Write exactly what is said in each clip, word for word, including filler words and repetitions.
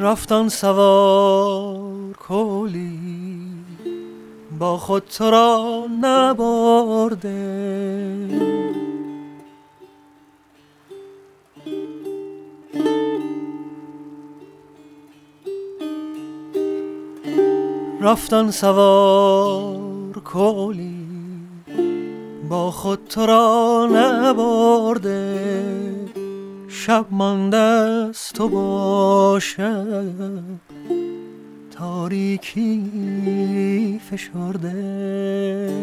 رفتن سوار کولی با خود تو را نبرده، رفتن سوار کولی با خود تو را نبرده، شب مانده است تو با شب تاریکی فشرده.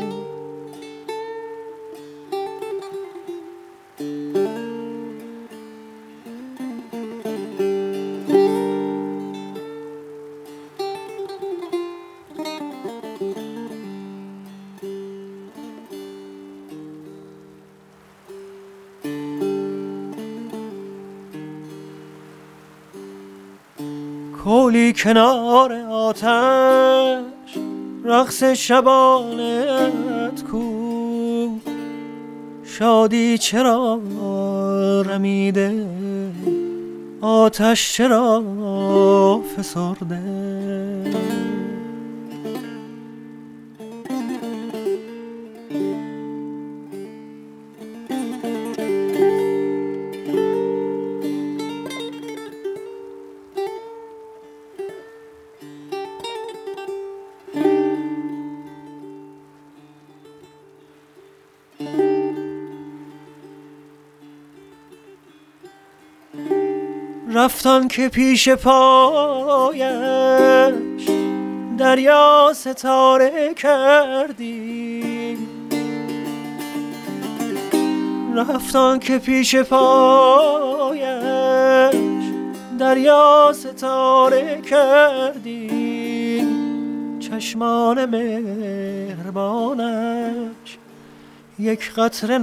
کولی کنار آتش رقص شبانت کو، شادی چرا رمیده آتش چرا فسرده. رفتن که پیش پایش دریا ستاره کردی، رفتن که پیش پایش دریا ستاره کردی، چشمان مهربانش یک قطره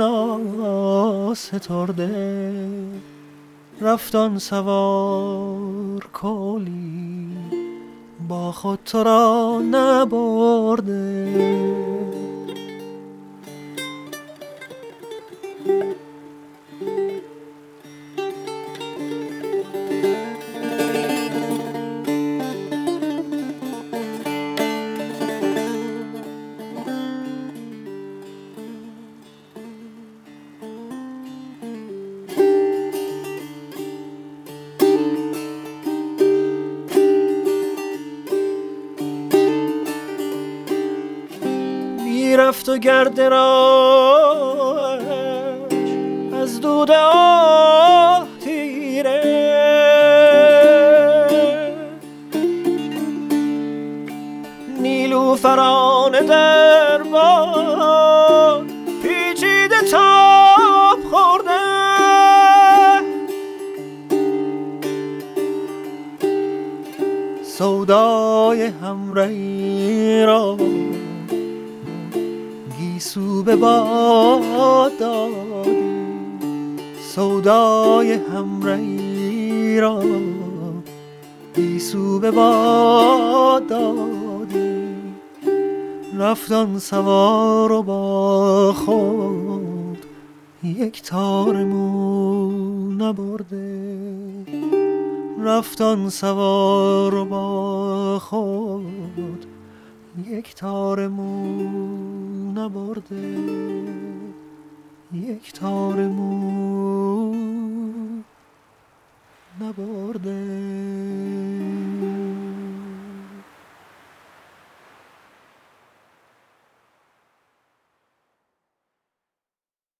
ناسترده. رفتن سوار کولی با خود تو را نبرده، رفت و گرد راهش از دود آه تیره، نیلوفران در باد پیچیده تاب خورده، سودای همرهی را گیسو به باد دادی، سودای همرهی را گیسو به باد دادی. رفتن سوار و با خود یک تار مو نبرده، رفتن سوار و با خود یک تار مو نبرده، یک تار مو نبرده.